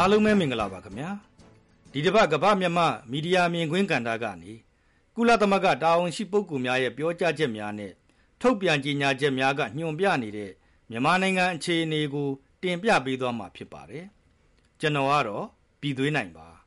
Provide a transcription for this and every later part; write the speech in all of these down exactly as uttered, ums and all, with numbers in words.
အားလုံးပဲမင်္ဂလာပါခင်ဗျာဒီတစ်ပတ်ကမ္ဘာမြန်မာမီဒီယာမြင်ကွင်းကဏ္ဍကနေကုလသမဂ္ဂတာဝန်ရှိပုဂ္ဂိုလ်များရဲ့ပြောကြားချက်များနဲ့ထုတ်ပြန်ကြေညာချက်များကညွှန်ပြနေတဲ့မြန်မာနိုင်ငံအခြေအနေကိုတင်ပြပေးသွားမှာဖြစ်ပါတယ်ကျွန်တော်ကတော့ပြည်သွေးနိုင်ပါ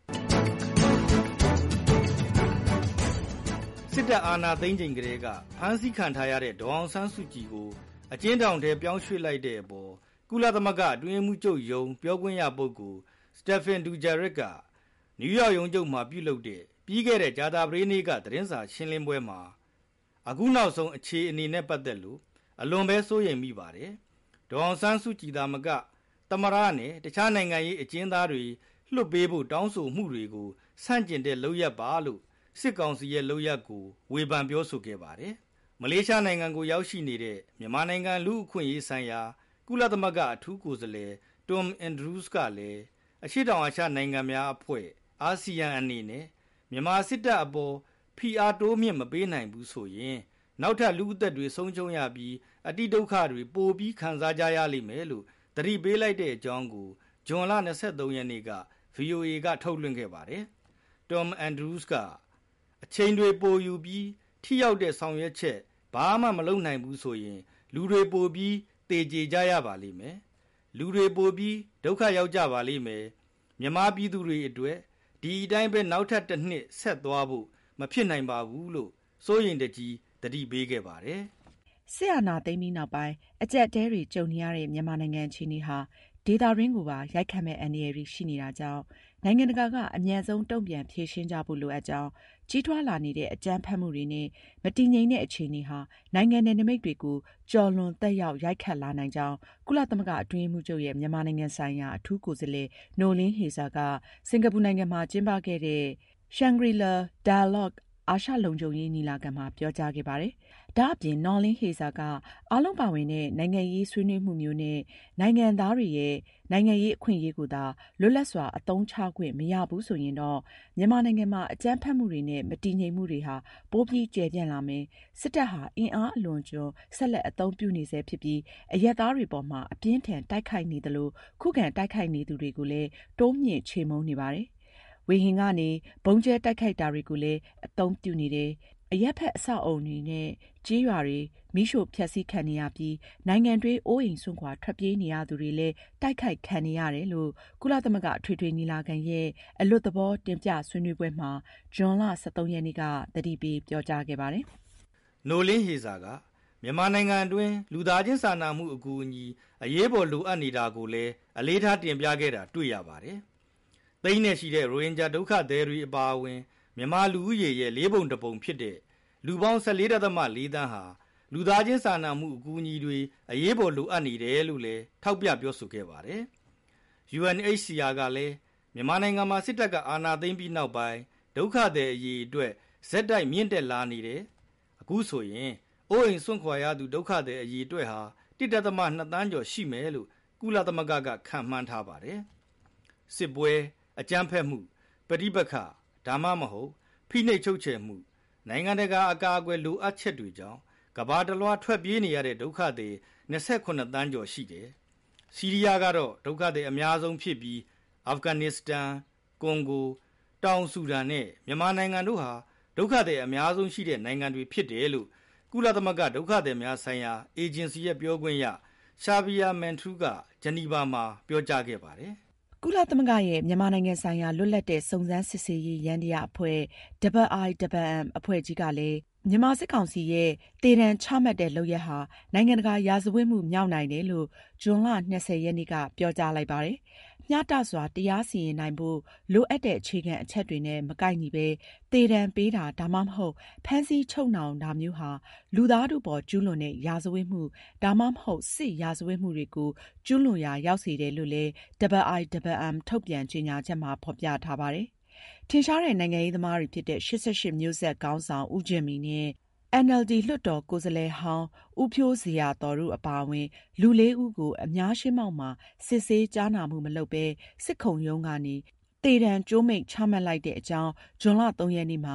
စစ်တပ်အာဏာသိမ်းချိန်ကလေးကဖမ်းဆီးခံထားရတဲ့ဒေါအောင်ဆန်းစုကြည်ကိုအကျဉ်းထောင်ထဲပြောင်းရွှေ့လိုက်တဲ့အပေါ်ကုလသမဂ္ဂအတွင်းရေးမှူးချုပ်ရုံးပြောခွင့်ရပုဂ္ဂိုလ်စတက်ဖင်ဒူဂျာရစ်ကနယူးယောက်ရုံးချုပ်မှာပြုလုပ်တဲ့ပြီးခဲ့တဲ့ဂျာတာပတေးနေ့ကသတင်းစာရှင်းလင်းပွဲမှာအခုနောက်ဆုံးအခြေအနေနဲ့ပတ်သက်လို့အလွန်ပဲစိုးရိမ်မိပါတယ်။ဒေါအောင်ဆန်းစုကြည်သာမကသမရနဲ့တခြားနိုင်ငံရေးအကျဉ်းသားတွေလွှတ်ပေးဖို့တောင်းဆိုမှုတွေကိုဆန့်ကျင်တဲ့လုပ်ရပ်ပါလို့စစ်ကောင်စီရဲ့လုပ်ရပ်ကိုဝေဖန်ပြောဆိုခဲ့ပါတယ်။မလေးရှားနိုင်ငံကိုရောက်ရှိနေတဲ့မြန်မာနိုင်ငံလူ့အခွင့်အရေးဆိုင်ရာကုလသမဂ္ဂအထူးကိုယ်စားလှယ်တွမ်အန်ဒရူးစ်ကလည်းအရှေ့တောင်အာရှနိုင်ငံများအဖွဲ့အာဆီယံအနေနဲ့မြန်မာစစ်တပ်အပေါ်ဖိအားတိုးမြင့်မပေးနိုင်ဘူးဆိုရင်နောက်ထပ်လူ့အသက်တွေဆုံးရှုံးရပြီးအတိဒုက္ခတွေပိုပြီးခံစားကြရလိမ့်မယ်လို့သတိပေးလိုက်တဲ့အကြောင်းကိုဇွန်လ၂၃ရက်နေ့က ဗီအိုအေ ကထုတ်လွှင့်ခဲ့ပါတယ်။တွမ်အန်ဒရူးစ်ကအချိန်တွေပိုယူပြီးထိရောက်တဲ့ဆောင်ရွက်ချက်ဘာမှမလုပ်နိုင်ဘူးဆိုရင်လူတွေပိုပြီးတေကျေကြရပါလိမ့်မယ်လူတွေပိုပြီးဒုက္ခရောက်ကြပါလိမ့်မယ်မြန်မာပြည်သူတွေအတွက်ဒီအတိုင်းပဲနောက်ထပ်တစ်နှစ်ဆက်သွားဖို့မဖြစ်နိုင်ပါဘူးလို့စိုးရိမ်တကြီးတတိပေးခဲ့ပါတယ်စစ်အာဏာသိမ်းပြီးနောက်ပိုင်းအကျပ်တဲတွေကြုံနေရတဲ့မြန်မာနိုင်ငံအခြေအနေဟာဒေသရင်းကိုပါရိုက်ခတ်မဲ့အန္တရာယ်ရှိနေတာကြောင့်နိုင်ငံတကာကအမြန်ဆုံးတုံ့ပြန်ဖြေရှင်းကြဖို့လိုအပ်ကြောင်းကြီးထွားလာနေတဲ့အကြမ်းဖက်မှုတွေနဲ့မတည်ငြိမ်တဲ့အခြေအနေဟာနိုင်ငံနယ်နိမိတ်တွေကိုကျော်လွန်သက်ရောက်ရိုက်ခတ်လာနိုင်ကြောင်းကုလသမဂ္ဂအတွင်းရေးမှူးချုပ်ရဲ့မြန်မာနိုင်ငံဆိုင်ရာအထူးကိုယ်စားလှယ်နိုလင်းဟေဇာကစင်ကာပူနိုင်ငံမှာကျင်းပခဲ့တဲ့ Shangri-La Dialogue အာရှလုံခြုံရေးညီလာခံမှာပြောကြားခဲ့ပါတယ်။ဒါ့အပြင်နော်လင်းဟေဇာကအားလုံးပါဝင်တဲ့နိုင်ငံရေးဆွေးနွေးမှုမျိုးနဲ့နိုင်ငံသားတွေရဲ့နိုင်ငံရေးအခွင့်အရေးကိုသာလွတ်လပ်စွာအသုံးချခွင့်မရဘူးဆိုရင်တော့မြန်မာနိုင်ငံမှာအကြမ်းဖက်မှုတွေနဲ့မတည်ငြိမ်မှုတွေဟာပိုပြီးကျယ်ပြန့်လာမယ်။စစ်တပ်ဟာအင်အားအလွန်ကျွံဆက်လက်အသုံးပြုနေဆဲဖြစ်ပြီးအရက်သားတွေပေါ်မှာအပြင်းထန်တိုက်ခိုက်နေသလိုခုခံတိုက်ခိုက်နေသူတွေကိုလည်းတိုးမြင့်ချေမှုန်းနေပါတယ်။ဝေဟင်ကနေဘုံကျဲတိုက်ခိုက်တာတွေကိုလည်းအသုံးပြုနေတယ်။အရက်ဖက်အဆောက်အုံတွေနဲ့ကြေးရွာတွေမိရှို့ဖျက်ဆီးခံနေရပြီးနိုင်ငံတွေအိုးအိမ်စွန့်ခွာထွက်ပြေးနေရသူတွေလည်းတိုက်ခိုက်ခံနေရတယ်လို့ကုလသမဂ္ဂထွေထွေညီလာခံရဲ့အလွတ်သဘောတင်ပြဆွေးနွေးပွဲမှာဇွန်လ၁၃ရက်နေ့ကသတိပေးပြောကြားခဲ့ပါတယ်။နိုလင်းဟေဇာကမြန်မာနိုင်ငံအတွင်းလူသားချင်းစာနာမှုအကူအညီအရေးပေါ်လိုအပ်နေတာကိုလည်းအလေးထားတင်ပြခဲ့တာတွေ့ရပါတယ်။သိန်းနဲ့ရှိတဲ့ရိုဟင်ဂျာဒုက္ခသည်တွေအပါအဝင်မြန်မာလူဦးရေရဲ့လေးပုံတစ်ပုံဖြစ်တဲ့လူပေါင်း၁၄ ဒသမ၄သန်းဟာလူသားချင်းစာနာမှုအကူအညီတွေအရေးပေါ်လိုအပ်နေတယ်လို့လည်းထောက်ပြပြောဆိုခဲ့ပါတယ်။ ယူအန်အိတ်စီအာ ကလည်းမြန်မာနိုင်ငံမှာစစ်တပ်ကအာဏာသိမ်းပြီးနောက်ပိုင်းဒုက္ခသည်အရေးအတွက်ဇက်တိုက်မြင့်တက်လာနေတယ်။အခုဆိုရင်အိုးအိမ်စွန့်ခွာရသူဒုက္ခသည်အရေးအတွက်ဟာတစ်ဒသမ၂သန်းကျော်ရှိမယ်လို့ကုလသမဂ္ဂကခန့်မှန်းထားပါတယ်။စစ်ပွဲအကြမ်းဖက်မှုပဋိပက္ခဒါမှမဟုတ်ဖိနှိပ်ချုပ်ချယ်မှုနိုင်ငံတကာအကာအကွယ်လိုအပ်ချက်တွေကြောင့်ကမ္ဘာတလွှားထွက်ပြေးနေရတဲ့ဒုက္ခသည်၂၇သန်းကျော်ရှိတယ်။ဆီးရီးယားကတော့ဒုက္ခသည်အများဆုံးဖြစ်ပြီးအာဖဂန်နစ္စတန်၊ကွန်ဂို၊တောင်ဆူဒန်နဲ့မြန်မာနိုင်ငံတို့ဟာဒုက္ခသည်အများဆုံးရှိတဲ့နိုင်ငံတွေဖြစ်တယ်လို့ကုလသမဂ္ဂဒုက္ခသည်များဆိုင်ရာအေဂျင်စီရဲ့ပြောခွင့်ရရှာဗီယာမန်ထရူးကဂျနီဗာမှာပြောကြားခဲ့ပါတယ်။ကုလသမဂ္ဂရဲ့မြန်မာနိုင်ငံဆိုင်ရာလွတ်လပ်တဲ့စုံစမ်းစစ်ဆေးရေးယန္တရားအဖွဲ့ ဒဘယ်အိုင် ဒဘယ်အမ် အဖွဲ့ကြီးကလည်းမြန်မာစစ်ကောင်စီရဲ့သေဒဏ်ချမှတ်တဲ့လုပ်ရပ်ဟာနိုင်ငံတကာရာဇဝတ်မှုမြောက်နိုင်တယ်လို့ဇွန်လ၂၀ရက်နေ့ကပြောကြားလိုက်ပါတယ်။မျှတစွာတရားစီရင်နိုင်ဖို့လိုအပ်တဲ့အခြေခံအချက်တွေနဲ့မကိုက်ညီပဲသေဒဏ်ပေးတာဒါမှမဟုတ်ဖမ်းဆီးချုပ်နှောင်တာမျိုးဟာလူသားတို့ပေါ်ကျူးလွန်တဲ့ရာဇဝတ်မှုဒါမှမဟုတ်စစ်ရာဇဝတ်မှုတွေကိုကျူးလွန်ရာရောက်စေတယ်လို့လည်း ဒဘယ်အိုင် ဒဘယ်အမ် ထုတ်ပြန်ကြေညာချက်မှာဖော်ပြထားပါတယ်။ထင်ရှားတဲ့နိုင်ငံရေးသမားတွေဖြစ်တဲ့ရှစ်ဆယ့်ရှစ်မျိုးဆက်ခေါင်းဆောင်ဦးဂျင်မီနဲ့ အန်အယ်လ်ဒီ လွှတ်တော်ကိုယ်စားလှယ်ဟောင်းဦးဖြိုးဇေယျာသော်တို့အပါအဝင်လူလေးဦးကိုအများရှေ့မှောက်မှာစစ်ဆေးကြားနာမှုမလုပ်ဘဲစစ်ခုံရုံးကနေသေဒဏ်ကြိုးမိန့်ချမှတ်လိုက်တဲ့အကြောင်းဇွန်လ၃ရက်နေ့မှာ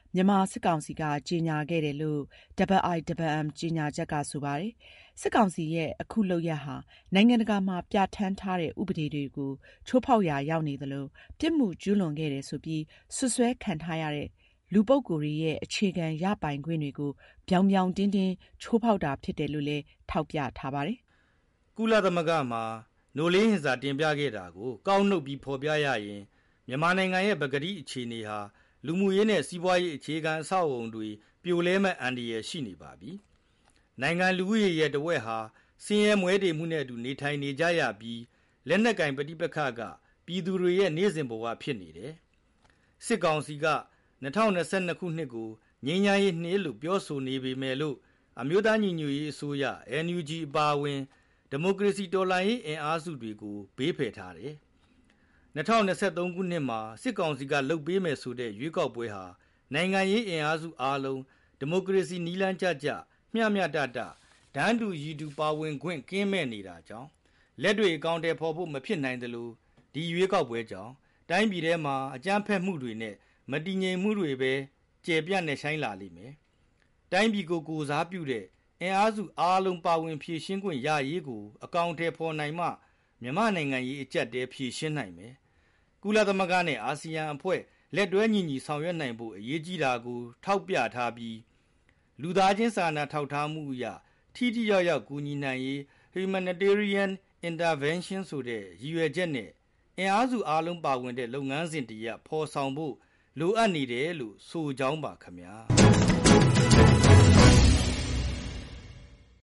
မြန်မာစစ်ကောင်စီကကြေညာခဲ့တယ်လို့ အိုင်အိုင်အမ် ကြေညာချက်ကဆိုပါတယ်။ စစ်ကောင်စီရဲ့အခုလုပ်ရပ်ဟာနိုင်ငံတကာမှာပြဋ္ဌာန်းထားတဲ့ဥပဒေတွေကိုချိုးဖောက်ရာရောက်နေသလိုပြစ်မှုကျူးလွန်ခဲ့တယ်ဆိုပြီးစွပ်စွဲခံထားရတဲ့လူပုဂ္ဂိုလ်တွေရဲ့အခြေခံရပိုင်ခွင့်တွေကိုပြောင်ပြောင်တင်းတင်းချိုးဖောက်တာဖြစ်တယ်လို့လည်းထောက်ပြထားပါတယ်။ကုလသမဂ္ဂမှာနိုလေးဟင်စာတင်ပြခဲ့တာကိုကောက်နှုတ်ပြီးဖော်ပြရရင်မြန်မာနိုင်ငံရဲ့ပကတိအခြေအနေဟာလူမှုရေးနဲ့စီးပွားရေးအခြေခံအဆောက်အုံတွေပြိုလဲမဲ့အန္တရာယ်ရှိနေပါပြီ။နိုင်ငံလူဦးရေရဲ့တဝက်ဟာဆင်းရဲမွဲတေမှုနဲ့အတူနေထိုင်နေကြရပြီးလက်နက်ကင်ပဋိပက္ခကပြည်သူတွေရဲ့နေ့စဉ်ဘဝဖြစ်နေတယ်။စစ်ကောင်စီက၂၀၂၂ခုနှစ်ကိုငြိမ်းချမ်းရေးနှစ်လို့ပြောဆိုနေပေမဲ့လို့အမျိုးသားညီညွတ်ရေးအစိုးရ အန်ယူဂျီ အပါအဝင်ဒီမိုကရေစီတော်လှန်ရေးအင်အားစုတွေကိုဘေးဖယ်ထားတယ်။၂၀၂၃ခုနှစ်မှာစစ်ကောင်စီကလှုပ်ပေးမယ်ဆိုတဲ့ရွေးကောက်ပွဲဟာနိုင်ငံရေးအင်အားစုအားလုံးဒီမိုကရေစီနီးလန်းကျကျမျှမျှတတဒန်းတူရည်တူပါဝင်ခွင့်ကင်းမဲ့နေတာကြောင့်လက်တွေအကောင့်တွေဖော်ဖို့မဖြစ်နိုင်တယ်လို့ဒီရွေးကောက်ပွဲကြောင့်တိုင်းပြည်ထဲမှာအကြမ်းဖက်မှုတွေနဲ့မတည်ငြိမ်မှုတွေပဲကျေပြန့်နေဆိုင်လာလိမ့်မယ်။တိုင်းပြည်ကိုကိုစားပြုတဲ့အင်အားစုအားလုံးပါဝင်ဖြည့်ရှင်းခွင့်ရရေးကိုအကောင့်ထဲဖော်နိုင်မှမြန်မာနိုင်ငံရေးအကျပ်တဲဖြည့်ရှင်းနိုင်မယ်။ကုလသမဂ္ဂနဲ့အာဆီယံအဖွဲ့လက်တွဲညီညီဆောင်ရွက်နိုင်ဖို့အရေးကြီးတာကိုထောက်ပြထားပြီးလူသားချင်းစာနာထောက်ထားမှုအရထိထိရောက်ရောက်ကူညီနိုင်ရေး humanitarian intervention ဆိုတဲ့ရည်ရွယ်ချက်နဲ့အင်အားစုအားလုံးပါဝင်တဲ့လုပ်ငန်းစဉ်တရပ်ဖော်ဆောင်ဖို့လိုအပ်နေတယ်လို့ဆိုကြောင်းပါခင်ဗျာ။